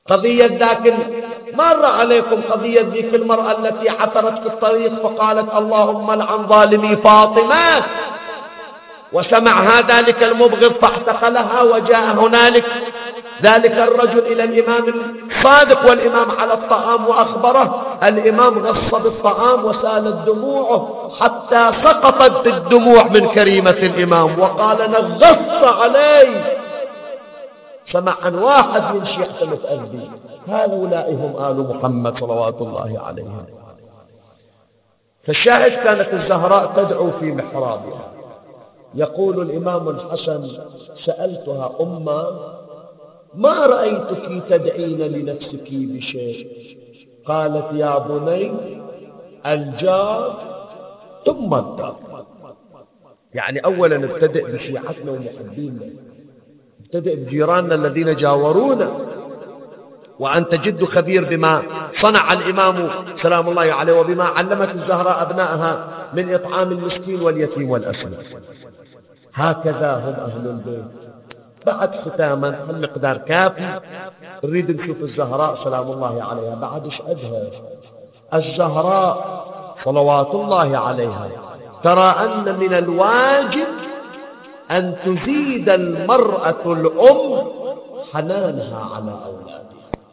قضية ذاك مر عليكم قضية ذيك المرأة التي عثرت في الطريق فقالت اللهم لعن ظالمي فاطمة، وسمعها ذلك المبغض فاعتقلها، وجاء هنالك ذلك الرجل إلى الإمام الصادق والإمام على الطعام وأخبره. الإمام غص بالطعام وسالت دموعه حتى سقطت الدموع من كريمة الإمام، وقال نغصت عليه. سمع عن واحد من شيعة متأذي. هؤلاء هم آل محمد صلوات الله عليهم. فالشاهد كانت الزهراء تدعو في محرابها. يقول الإمام الحسن سألتها أمه ما رأيتك تدعين لنفسك بشيء؟ قالت يا بني الجار ثم الدار. يعني أولا ابتدئ بشيعتنا ومحبينا، ابتدئ بجيراننا الذين جاورونا، وأنت جد خبير بما صنع الإمام سلام الله عليه وبما علمت الزهراء أبنائها من إطعام المسكين واليتيم والأسير. هكذا هم أهل البيت. بعد ختاما المقدار كافي، نريد نشوف الزهراء سلام الله عليها بعد ايش أدهى. الزهراء صلوات الله عليها ترى أن من الواجب أن تزيد المرأة الأم حنانها على أولادها،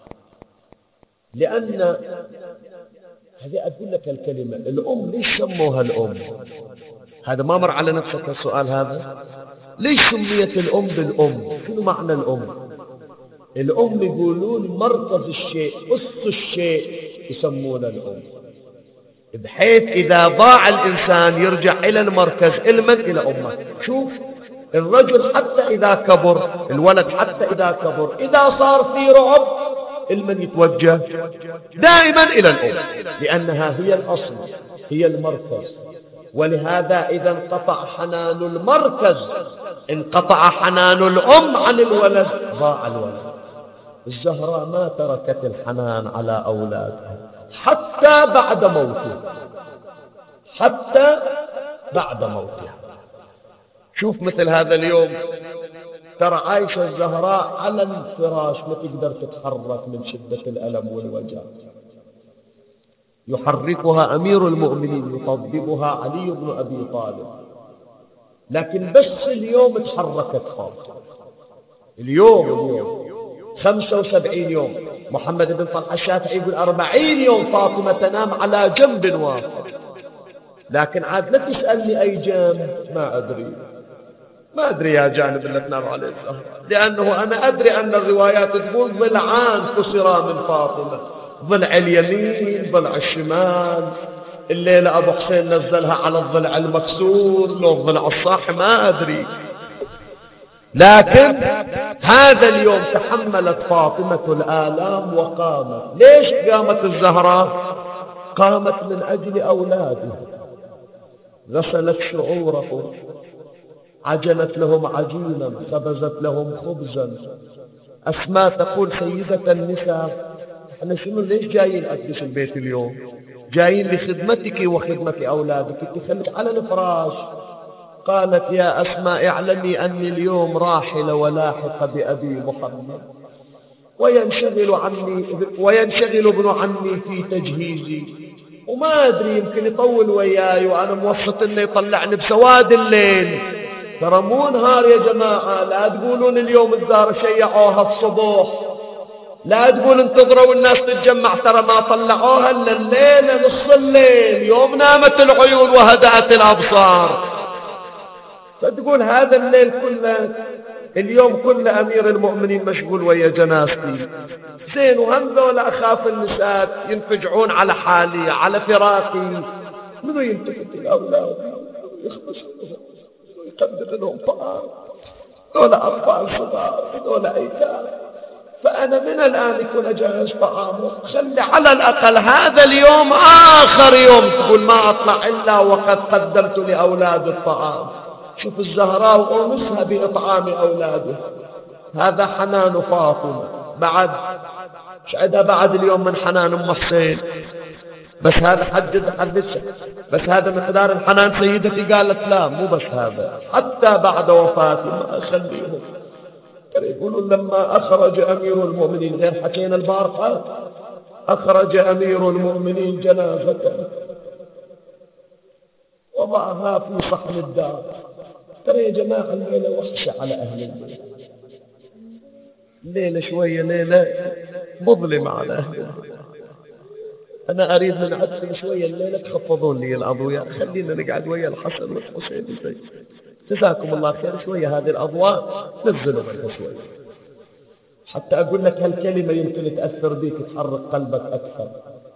لأن هذه أقول لك الكلمة الأم ليش سموها الأم؟ هذا ما مر على نفسك السؤال هذا؟ ليش سميت الأم بالأم؟ شنو معنى الأم؟ الأم يقولون مركز الشيء، أس الشيء يسمون الأم، بحيث إذا ضاع الإنسان يرجع إلى المركز المن إلى أمه. شوف الرجل حتى إذا كبر، الولد حتى إذا كبر، إذا صار في رعب المن يتوجه دائما إلى الأم، لأنها هي الأصل، هي المركز. ولهذا إذا انقطع حنان المركز انقطع حنان الأم عن الولد، ضاع الولد. الزهراء ما تركت الحنان على أولادها حتى بعد موته، حتى بعد موتها. شوف مثل هذا اليوم ترى عايشة الزهراء على الفراش ما تقدر تتحرك من شدة الألم والوجع، يحركها أمير المؤمنين يطببها علي بن أبي طالب، لكن بس اليوم تحركت فاطمة. اليوم 75 يوم، محمد بن طلحة الشافعي يقول 40 يوم فاطمة تنام على جنب واحد. لكن عاد لا تسألني أي جانب، ما أدري يا جانب اللي تنام عليه الزهراء، لأنه أنا أدري أن الروايات تقول ضلعان كسرا من فاطمة، ضلع اليمين ضلع الشمال. الليلة أبو حسين نزلها على الضلع المكسور لو الضلع الصاحي ما أدري. لكن هذا اليوم تحملت فاطمة الآلام وقامت. ليش قامت الزهراء؟ قامت من أجل أولادها، غسلت شعورهم، عجنت لهم عجينا، خبزت لهم خبزا. أسماء تقول سيدة النساء احنا شنو ليش جايين أقدس البيت اليوم؟ جايين لخدمتك وخدمة أولادك، تخليك على الفراش. قالت يا أسماء اعلمي أني اليوم راحلة ولاحقة بأبي محمد، وينشغل ابن عمي في تجهيزي، وما أدري يمكن يطول وياي، وأنا موسط إنه يطلعني بسواد الليل. ترى مو نهار يا جماعة، لا تقولون اليوم الزهرة شيعوها الصبح، لا تقول انتظروا الناس تتجمع، ترى ما طلعوها الا الليلة نص الليل، يوم نامت العيون وهدأت الأبصار. فتقول هذا الليل كله، اليوم كله أمير المؤمنين مشغول ويا جنازتي. زين وهم ولا أخاف النساء ينفجعون على حالي على فراقي، منو يلتفت الأولاد يخبزون ويقدم لهم طعام؟ دولة أطفال صغار، دولة أيتام. فأنا من الآن يكون أجهز طعامه، خلي على الأقل هذا اليوم آخر يوم تقول ما أطلع إلا وقد قدمت لأولاد الطعام. شوف الزهراء وأنسها بإطعام أولادها، هذا حنان فاطمة. بعد شعدها بعد اليوم من حنان أم حسين، بس هذا حدث بس هذا مقدار الحنان. سيدتي قالت لا مو بس هذا، حتى بعد وفاتي ما أخليهم. يقولون لما أخرج أمير المؤمنين، غير حكينا البارحة، أخرج أمير المؤمنين جنازته وضعها في صحن الدار. ترى يا جماعة الليلة وحشة على أهل البيت، الليلة شوية ليلة مظلمة على أهل البيت. أنا أريد من عدكم شوية الليلة تخفضون لي الأضوية، خلينا نقعد ويا الحسن والحسين زي. جزاكم الله خير، شوية هذه الأضواء نزلوا منها شوية حتى أقول لك هالكلمة يمكن تأثر بيك، تحرك قلبك أكثر.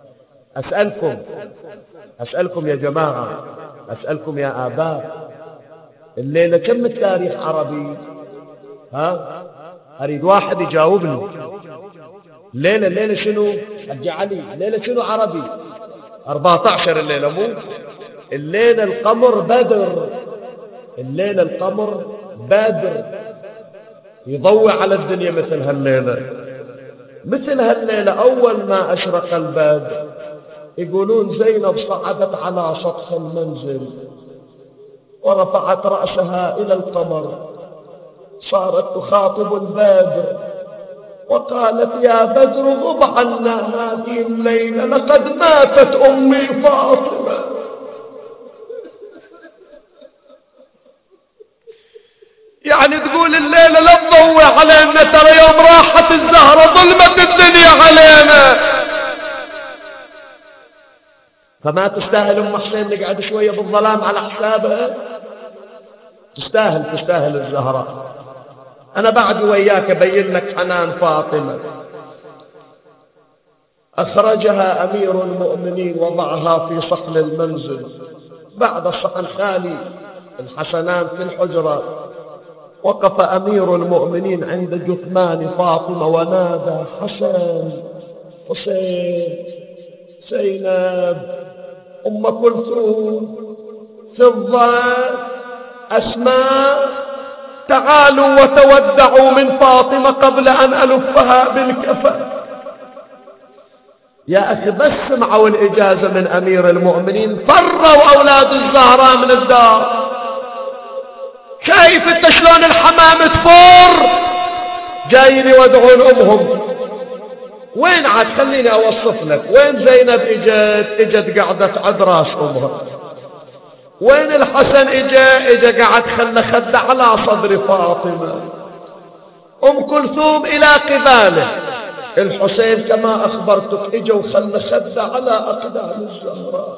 أسألكم يا جماعة، أسألكم يا آباء، الليلة كم التاريخ عربي؟ ها؟ أريد واحد يجاوبني. الليلة شنو؟ حج علي، الليلة شنو عربي؟ 14 الليلة، مو الليلة القمر بدر، الليلة القمر بدر يضوي على الدنيا مثل هالليلة. أول ما أشرق البدر يقولون زينب صعدت على سطح المنزل ورفعت رأسها إلى القمر، صارت تخاطب البدر وقالت يا بدر غب عنا هذه الليلة، لقد ماتت أمي فاطمة. يعني تقول الليلة لا تضوي علينا، ترى يوم راحت الزهرة ظلمت الدنيا علينا. فما تستاهل أم حسين نقعد شوية بالظلام على حسابها؟ تستاهل الزهراء. أنا بعد وياك أبين لك حنان فاطمة. أخرجها أمير المؤمنين وضعها في صحن المنزل، بعد الصحن خالي الحسنان في الحجرة، وقف أمير المؤمنين عند جثمان فاطمة ونادى حسن، حسين، زينب، أم كلثوم، فضة، أسماء، تعالوا وتودعوا من فاطمة قبل أن ألفها بالكفن. يا أخي بس سمعوا الإجازة من أمير المؤمنين فروا أولاد الزهراء من الدار. شايف انت شلون الحمام تفور؟ جايين يودعون أمهم. وين عاد؟ خليني أوصف لك وين زينب اجت قعدت عد راس أمها، وين الحسن اجا قعد خلى خد على صدر فاطمة، أم كلثوم إلى قباله، الحسين كما أخبرتك اجا وخلى خد على أقدام الزهراء.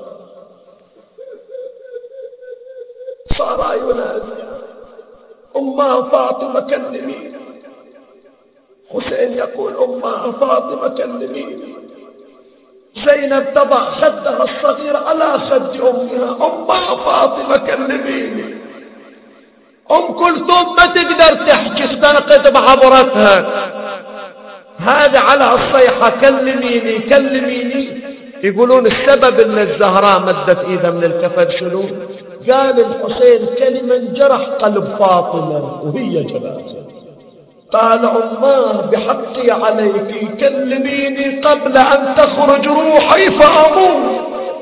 صار ينادي أمها فاطمة كلميني، حسين يقول أمها فاطمة كلميني. زينب تضع خدها الصغير على خد أمها، أمها فاطمة كلميني. أم كلثوم ما تقدر تحكي، استنقذ بعبرتها، هذا على الصيحة كلميني كلميني. يقولون السبب ان الزهراء مدت ايدها من الكفن شنو؟ قال الحسين كلمة جرح قلب فاطمة وهي جنازة، قال أماه بحقي عليك كلميني قبل أن تخرج روحي فأموت.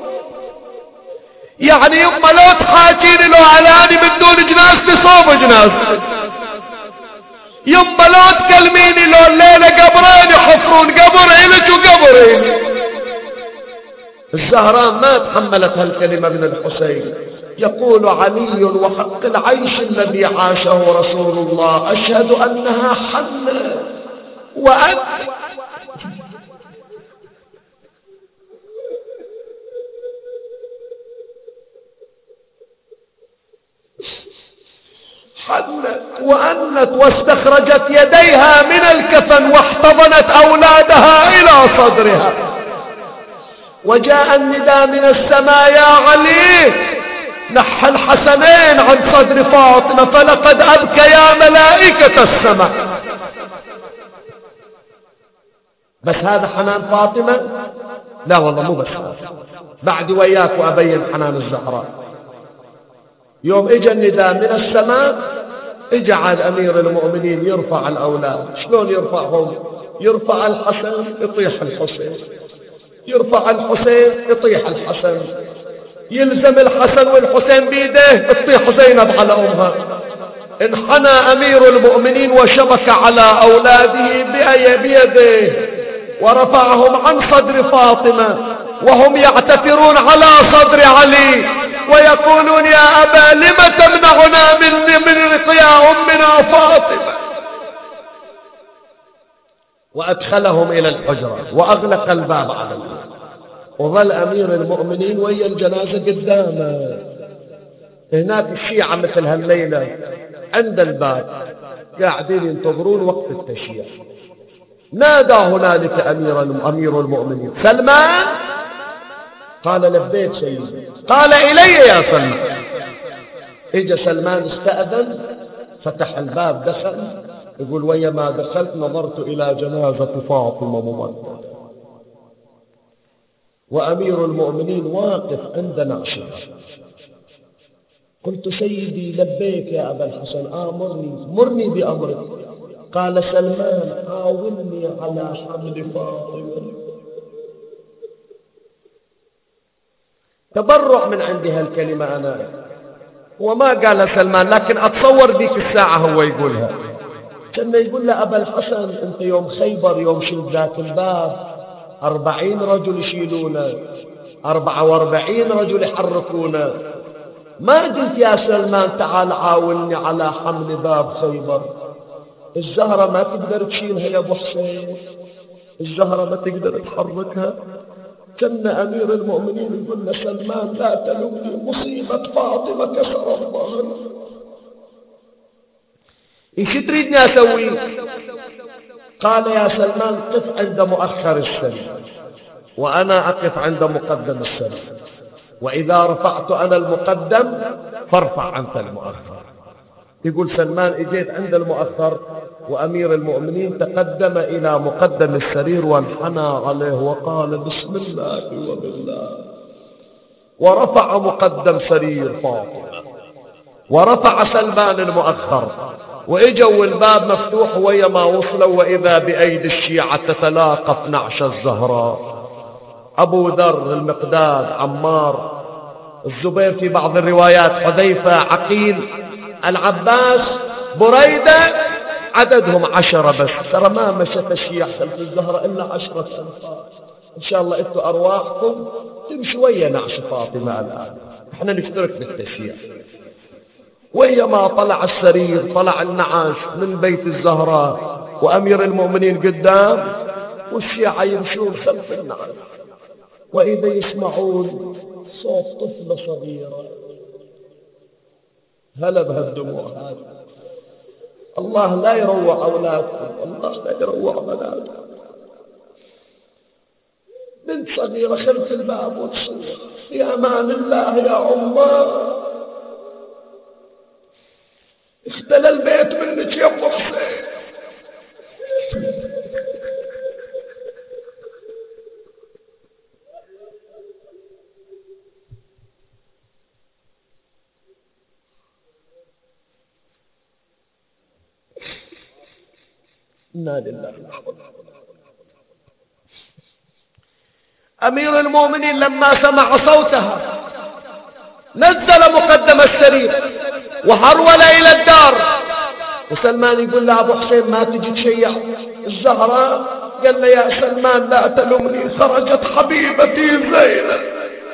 يعني يما لو تحاجيني لو علاني من دون جنازتي صوب جنازتي، يما لو تكلميني لو الليلة قبرين يحفرون قبر إلك وقبرين. الزهراء ما تحملت هالكلمة من الحسين. يقول علي وحق العيش الذي عاشه رسول الله أشهد أنها حنة وأنت حنت وأنت واستخرجت يديها من الكفن واحتضنت أولادها إلى صدرها. وجاء النداء من السماء يا علي نحى الحسنين عن صدر فاطمة فلقد أبكيا ملائكة السماء. بس هذا حنان فاطمة؟ لا والله مو بس هذا، بعد وياك وأبين حنان الزهراء. يوم اجى النداء من السماء اجعل أمير المؤمنين يرفع الأولاد. شلون يرفعهم؟ يرفع الحسن يطيح الحسين، يرفع الحسين يطيح الحسن، يلزم الحسن والحسين بيده تطيح زينب على أمها. انحنى أمير المؤمنين وشبك على أولاده بيده ورفعهم عن صدر فاطمة وهم يعتثرون على صدر علي ويقولون يا أبا لم تمنعنا من رقيا أمنا فاطمة. وأدخلهم إلى الحجرة وأغلق الباب عليهم، وظل أمير المؤمنين ويا الجنازة قدامه. هناك الشيعة مثل هالليلة عند الباب قاعدين ينتظرون وقت التشييع. نادى هنالك أمير المؤمنين سلمان. قال لبيك سيدي. قال إلي يا سلمان. اجى سلمان استأذن فتح الباب دخل. يقول ويا ما دخلت نظرت إلى جنازة فاطمة ممددة وأمير المؤمنين واقف عند نعشها. قلت سيدي لبيك يا أبا الحسن مرني بأمرك. قال سلمان عاوني على حمل فاطمة. تبرع من عندي هالكلمة أنا، وما قال سلمان، لكن أتصور ذيك الساعة هو يقولها. كان يقول له أبا الحسن أنت يوم خيبر يوم شلت ذاك الباب 40 رجل يشيلونه 44 رجل يحركونه، ما قلت يا سلمان تعال عاوني على حمل باب خيبر. الزهرة ما تقدر تشيلها يا أبو حسين، الزهرة ما تقدر تحركها. كان أمير المؤمنين يقول له سلمان لا تلومني، مصيبة فاطمة كسر الله. ايش تريدني اسوي؟ قال يا سلمان قف عند مؤخر السرير وانا اقف عند مقدم السرير، واذا رفعت انا المقدم فارفع انت المؤخر. يقول سلمان اجيت عند المؤخر وامير المؤمنين تقدم الى مقدم السرير وانحنى عليه وقال بسم الله وبالله، ورفع مقدم سرير فاطمة ورفع سلمان المؤخر، واجوا الباب مفتوح ويا ما وصلوا واذا بايدي الشيعة تتلاقف نعش الزهراء. ابو ذر، المقداد، عمار، الزبير في بعض الروايات، حذيفة، عقيل، العباس، بريدة، عددهم 10 بس. ترى ما مشت الشيعة خلف الزهراء الا 10 أنفار. ان شاء الله انتوا ارواحكم تمشي ويا نعش فاطمة الان، احنا نشترك بالتشييع. وهي ما طلع السرير طلع النعاش من بيت الزهراء وأمير المؤمنين قدام والشيعة يمشون خلف النعاش، وإذا يسمعون صوت طفلة صغيرة. هلا بهالدموع هذه. الله لا يروع أولادكم، الله لا يروع بناتكم. بنت صغيرة خلف الباب وتصوت يا أمان الله يا عمار، اختلى البيت منك يا ابو حسين. إنا لله. أمير المؤمنين لما سمع صوتها نزل مقدم السرير وهرول إلى الدار، وسلمان يقول له أبو حسين ما تجي تشيع الزهراء؟ قال له يا سلمان لا تلومني، خرجت حبيبتي زينب.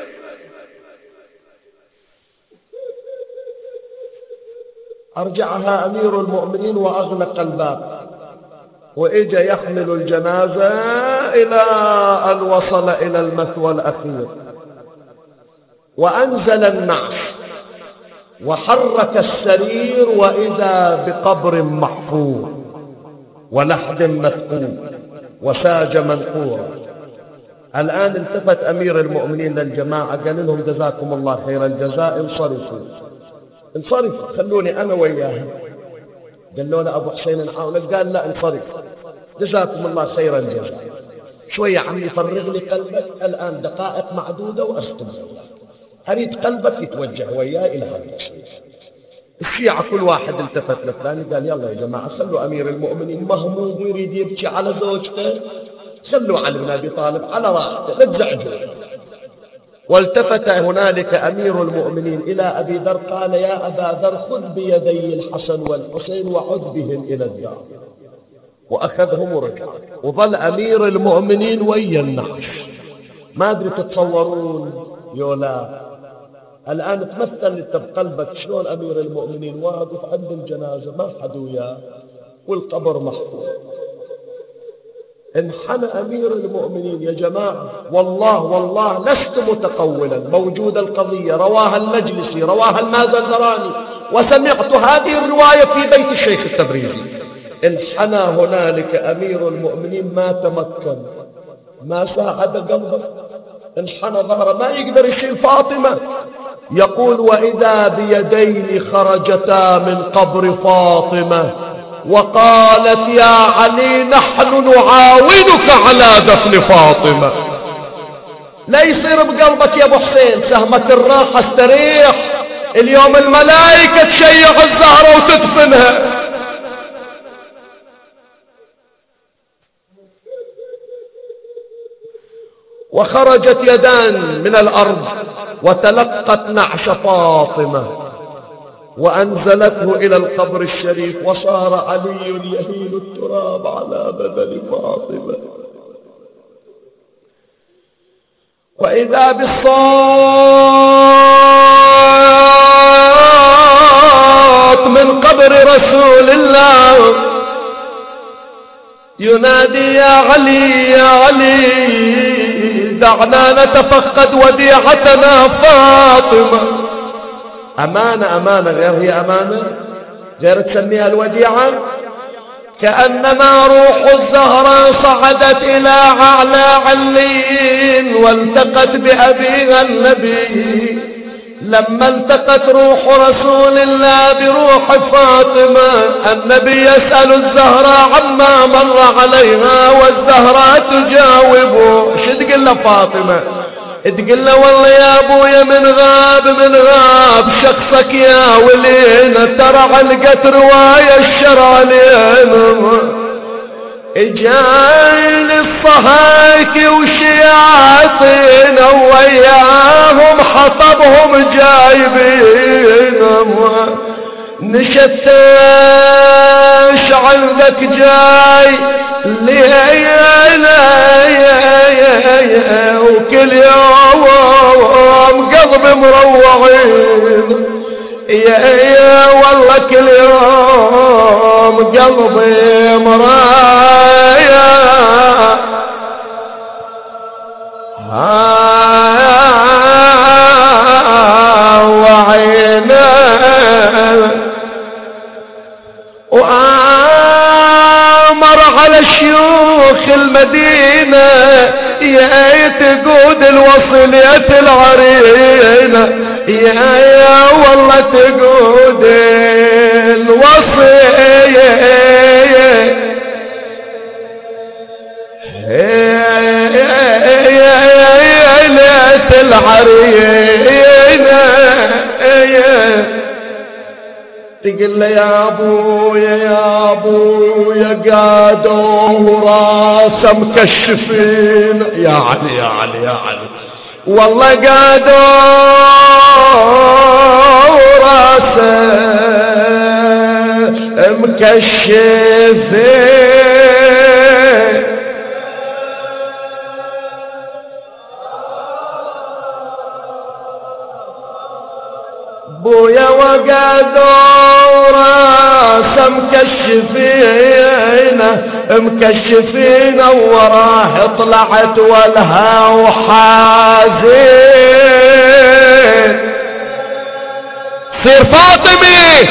أرجعها أمير المؤمنين وأغلق الباب، وإجا يحمل الجنازة إلى أن وصل إلى المثوى الأخير، وأنزل النعش وحرك السرير وإذا بقبر محفور ولحد مثقوب وساج منقورا. الآن التفت أمير المؤمنين للجماعة قال لهم جزاكم الله خير الجزاء، انصرفوا خلوني أنا وياها. قالوا له أبو حسين نعاونك، قال لا انصرف جزاكم الله خير الجزاء. شوية عمي فرغ لي قلبك، الآن دقائق معدودة وأختم، أريد قلبك يتوجه وياه إلى هذا الشيء. الشيعة كل واحد التفت للثاني قال يلا يا جماعة خلوا أمير المؤمنين مهموم ويريد يبكي على زوجته، خلوا علي بن أبي طالب على راحته لا تزعجوا. الشيعة كل واحد التفت للثاني قال يلا يا جماعة خلوا أمير المؤمنين مهموم ويريد يبكي على زوجته، خلوا علي بن أبي طالب على راحته لا تزعجوا. والتفت هنالك أمير المؤمنين إلى أبي ذر قال يا أبا ذر خذ بيدي الحسن والحسين وعد بهم إلى الدار. وأخذهم ورجع، وظل أمير المؤمنين ويا النحش. ما أدري تتصورون يولا الآن تمثل انت بقلبك شلون أمير المؤمنين واقف عند الجنازة ما حد وياه والقبر محفوظ. انحنى أمير المؤمنين يا جماعة، والله لست متقولا، موجود القضية رواها المجلسي رواها المازندراني، وسمعت هذه الرواية في بيت الشيخ التبريزي. انحنى هنالك أمير المؤمنين ما تمكن، ما ساعد قلبه، انحنى ظهره ما يقدر يشيل فاطمة. يقول وإذا بيدين خرجتا من قبر فاطمة وقالت يا علي نحن نعاونك على دفن فاطمة. لا يصير بقلبك يا ابو حسين سهمة الراحة استريح، اليوم الملائكة تشيع الزهرة وتدفنها. وخرجت يدان من الأرض وتلقت نعش فاطمة وأنزلته إلى القبر الشريف، وصار علي يهيل التراب على بدن فاطمة. وإذا بالصوت من قبر رسول الله ينادي يا علي يا علي دعنا نتفقد وديعتنا فاطمة. أمانة غير هي أمانة، غير تسميها الوديعة. كأنما روح الزهراء صعدت إلى أعلى عليين والتقت بأبيها النبي. لما التقت روح رسول الله بروح فاطمة النبي يسأل الزهراء عما مر عليها والزهراء تجاوبه. شو تقول له فاطمة؟ تقول له والله يا ابويا من غاب شخصك يا ولينا، ترى علقت رواية الشرالين اجاي للصهايك وشياطين وياهم حطبهم جايبينهم. نشتاش عندك جاي لينا وكل يوم قلبي مروعين يا والله كل يوم قلبي مرايا وعينا وآمر على شيوخ المدينة يا تقود الوصلية العرينة يا والله تقود الوصية ليلة العرينة. تقول له يا ابويا قادوه راسه مكشفين يا علي يا علي يا علي والله قادوه راسه مكشفين. بويا وقادوا راسه مكشفين وراه طلعت ولها وحازين. صير فاطمي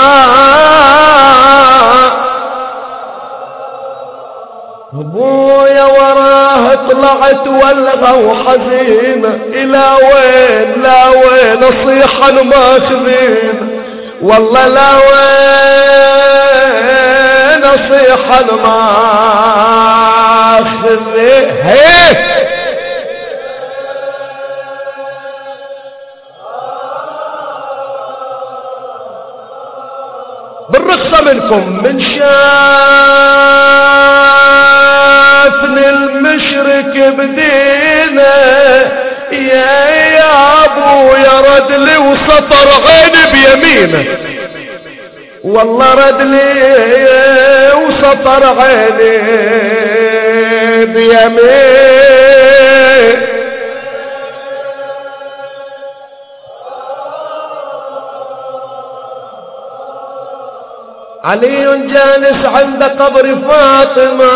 ابويا وراه طلعت ولغة وحزينة الى وين لا وين اصيح الماخذين والله لا وين اصيح الماخذين. بالرخصة منكم من شافني المشرك بدينه يا شطر عيني بيمينه والله رد لي وسطر عيني بيمين. علي جالس عند قبر فاطمة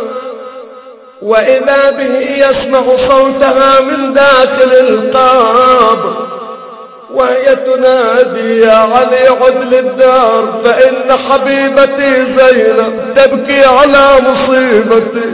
وإذا به يسمع صوتها من داخل القبر وهي تنادي يا علي عد للدار فإن حبيبتي زينب تبكي على مصيبتي.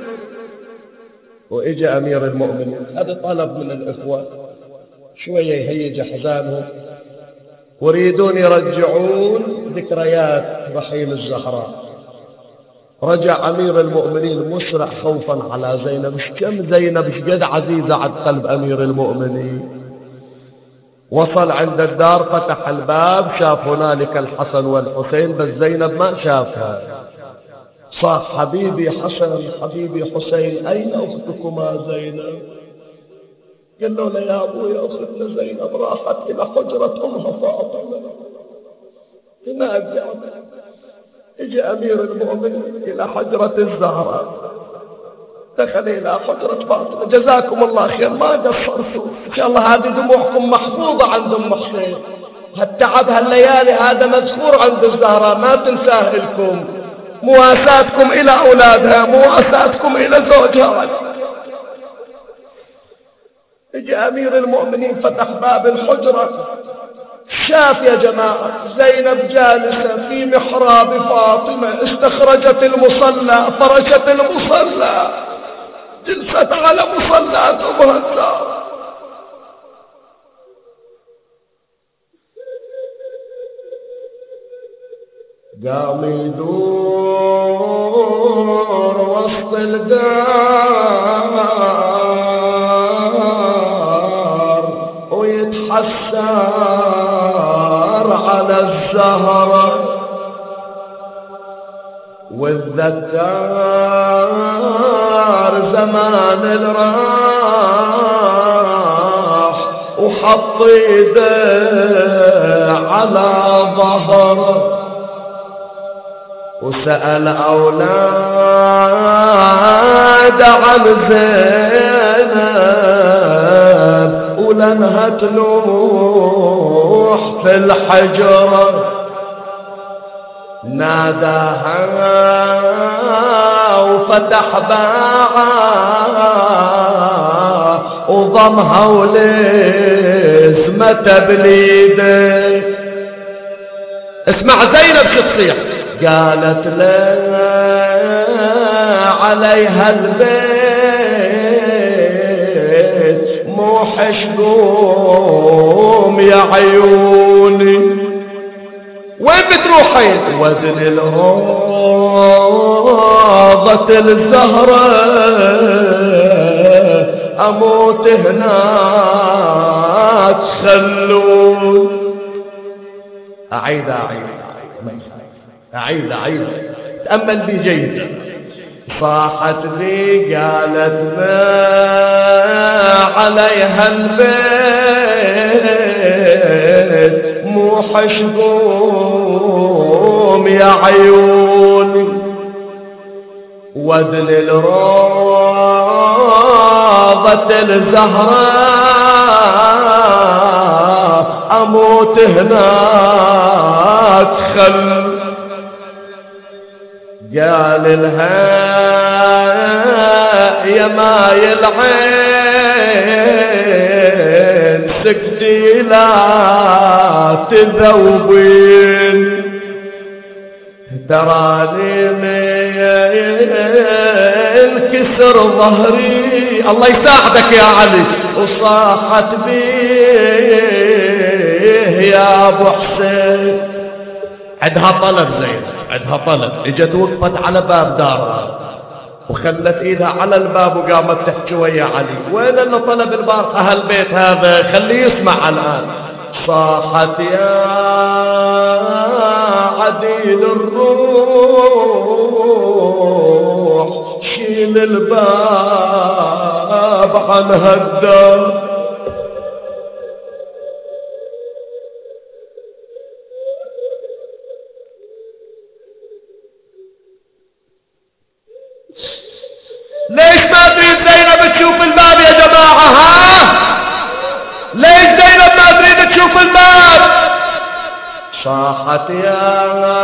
وإجى أمير المؤمنين، هذا طلب من الإخوة شوية يهيج أحزانهم ويريدون يرجعون ذكريات رحيل الزهراء. رجع أمير المؤمنين مسرع خوفا على زينب. كم زينب شقد عزيزة على قلب أمير المؤمنين. وصل عند الدار فتح الباب شاف هنالك الحسن والحسين بس زينب ما شافها. صاح حبيبي حسن حبيبي حسين أين أختكما زينب؟ قال له لا يا أبوي أختنا زينب راحت إلى حجرة أمها فاطمة هناك. اجى أمير المؤمنين إلى حجرة الزهراء دخل إلى حجرة فاطمة. جزاكم الله خير ما قصرتوا إن شاء الله هذه دموعكم محفوظة عند أم حسين. هالتعب هالليالي هذا مذكور عند الزهراء ما تنساه لكم. مواساتكم إلى أولادها مواساتكم إلى زوجها. اجى أمير المؤمنين فتح باب الحجرة شاف يا جماعة زينب جالسة في محراب فاطمة استخرجت المصلى فرشت المصلى جلست على مصلى أمها الزهراء. قام يدور وسط الدار ويتحسر على الزهرة والذكار زمان الراح وحط يده على ظهره وسأل أولاد عن زينب ولنها تلوح في الحجرة. ناداها وفتح باعها وضمها ولزمة بليده. اسمع زينب شو تصيح. قالت لا عليها البيت موحش قوم يا عيوني. وين بتروحين؟ وزن الروضة الزهرة اموت هناك خلون. اعيد تأمل بي جيدا. صاحت لي قالت ما عليها البيت موحش قوم يا عيوني. وذل الروضة الزهراء اموت هناك خل. قال لها يا ماي العين سكتي لا تذوبين تراني من كسر ظهري الله يساعدك يا علي. وصاحت بيه يا ابو حسين. عندها طلب زين عندها طلب. اجت وقفت على باب دارها وخلت ايدها على الباب وقامت تحكي ويا علي. وين اللي طلب البارحة هالبيت هذا؟ خليه يسمع الان. صاحت يا عديل الروح شيل الباب عن هالدار. تشوف الباب يا جماعة؟ ها؟ ليش زينب ما تريد تشوف الباب؟ صاحت يا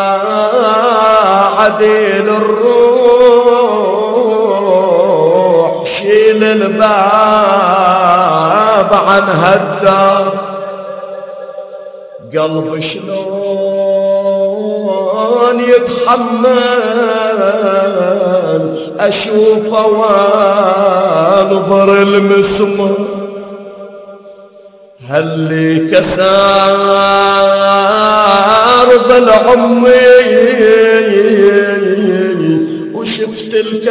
عديل الروح شيل الباب عن هالدار. قلب شلون يتحمل اشوفه وانظر المسمار. هاللي كسار بالعمي وشفت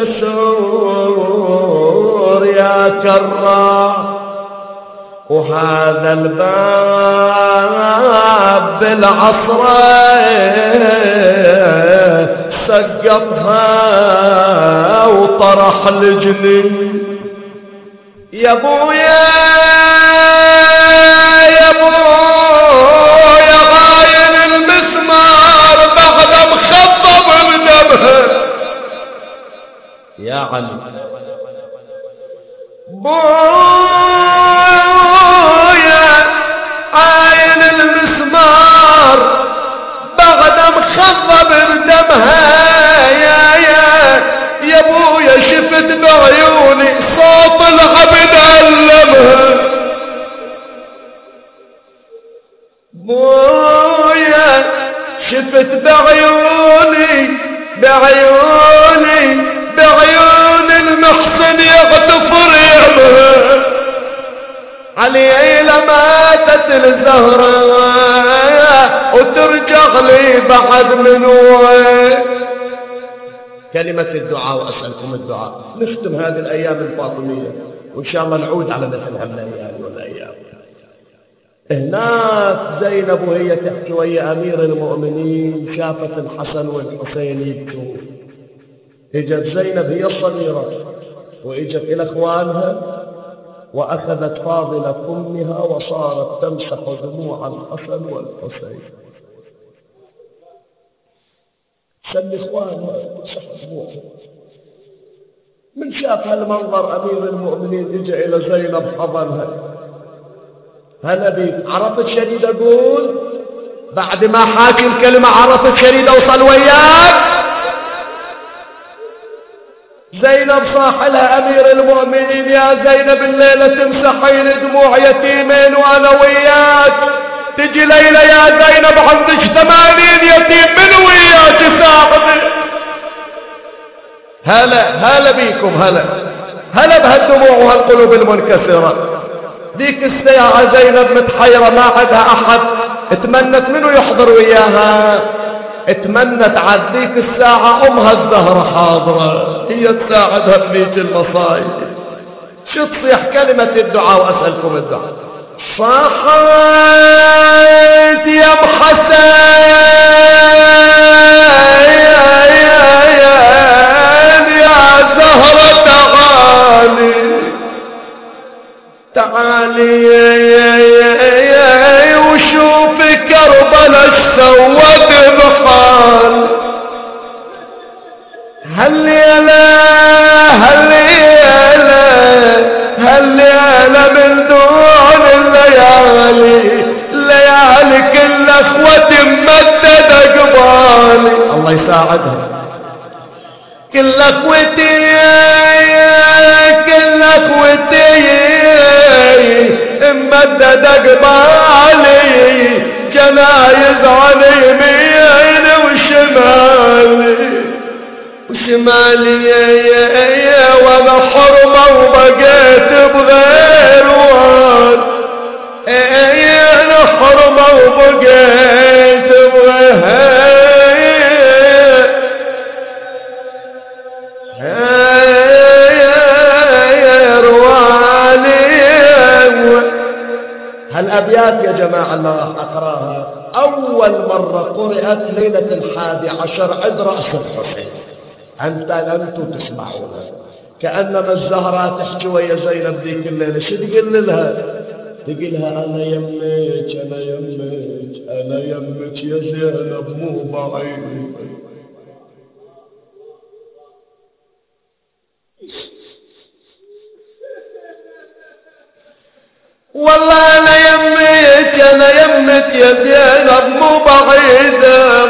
الكسور يا كرار. وهذا الباب بالعصرة سقطها وطرح الجنين. يا ابويا يا ابويا غاين المسمار بعد مخضب بدمها. يا علي بويا عاين المسمار بعد مخضب بدمها. يا ابويا شفت بعيوني صوت العبد علمها. بويا شفت بعيون المحسن يغتفر يمها. علي لماتت الزهرة وترجع لي بعد من وين. كلمة الدعاء وأسألكم الدعاء. نختم هذه الأيام الفاطمية وإن شاء الله نعود على مثل هالليالي والأيام. هناك زينب وهي تحكي ويا أمير المؤمنين شافت الحسن والحسين يبكوا. اجت زينب هي الصغيرة واجت إلى إخوانها وأخذت فاضلة فمها وصارت تمسح دموع الحسن والحسين. سمي إخوانها تمسح دموعها. من شاف هالمنظر أمير المؤمنين اجى إلى زينب حضنها. هلا بيك. عرفت شريد أقول بعد ما حاكي الكلمة؟ عرفت شريد أوصل وياك؟ زينب صاح لها أمير المؤمنين يا زينب الليلة تمسحين دموع يتيمين وأنا وياك. تجي ليلة يا زينب عندك 80 يتيم من وياك ساعدك. هلا بيكم. هلا بهالدموع وهالقلوب المنكسرة. ذيك الساعة زينب متحيرة ما عندها أحد. اتمنت منه يحضر وياها. اتمنت عاد ذيك الساعة أمها الزهرة حاضرة هي تساعدها بذيك المصايب. شو تصيح كلمة الدعاء وأسألكم الدعاء. صحيت يا محسن يا زهرة تعالي وشوف كربلاء سوت بحال. هالليلة من دون الليالي كل اخوتي ممدد قبالي. الله يساعدها. كل اخوتي ممدد قبالي. جنايز عن يمين وشمالي وانا حرمة وبقيت بغير وان. انا حرمة وبقيت بغير واني. هالابيات يا جماعة اللي راح اقراها اول مرة قرأت ليلة 11 عند رأس الحسين. أنتم تسمعونها كأنما الزهرة تحكي ويا زينب ذيك الليلة. شو تقول لها؟ تقول لها أنا يمك يا زينب مو بعيد. والله أنا يمت يا زينب مو بعيدة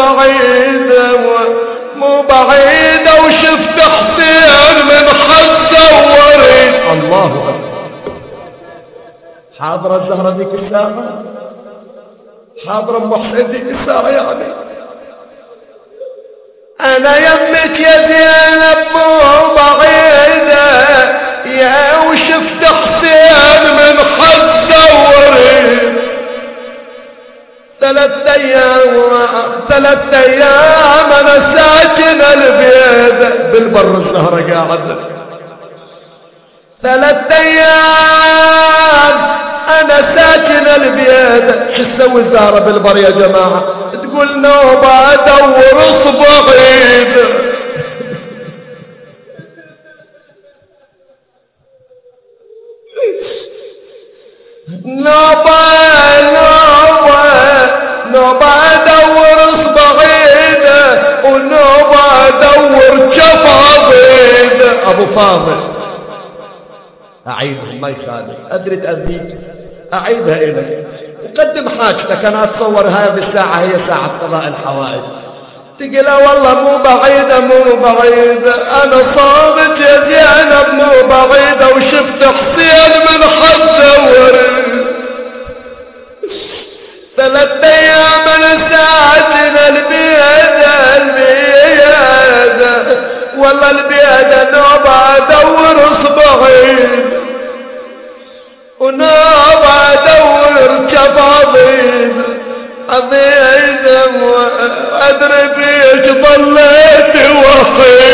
وشفت حسين من حزة وريد. الله أكبر. حاضرة الزهرة ذيك الساعة، حاضرة أم حسين ذيك الساعة يعني. أنا يمت يا زينب مو بعيدة يا وشفت حسين من حزة وريد. 3 أيام أنا ساكن البيت بالبر الزهرة قاعدة. 3 أيام أنا ساكن البيت. شو تسوي الزهرة بالبر يا جماعة؟ تقول نوبة أدور صبغيد. نوبة أدور صبغيد ونوبة أدور جفاضيد. أبو فاضل أعيدها ما يخالف، أدري تأذيك أعيدها إليك وقدم حاجتك. أنا أتصور هذه الساعة هي ساعة قضاء الحوائج. تقول والله مو بعيدة أنا صادق يا زينب مو بعيدة وشفت حسين من حزة وريد. 3 أيام أنا ساكن البيت والله البيت نوبة أدور صبغيد ونوبة أدور جفاضيد. أضيع وأدري بيش ضليت وحيد.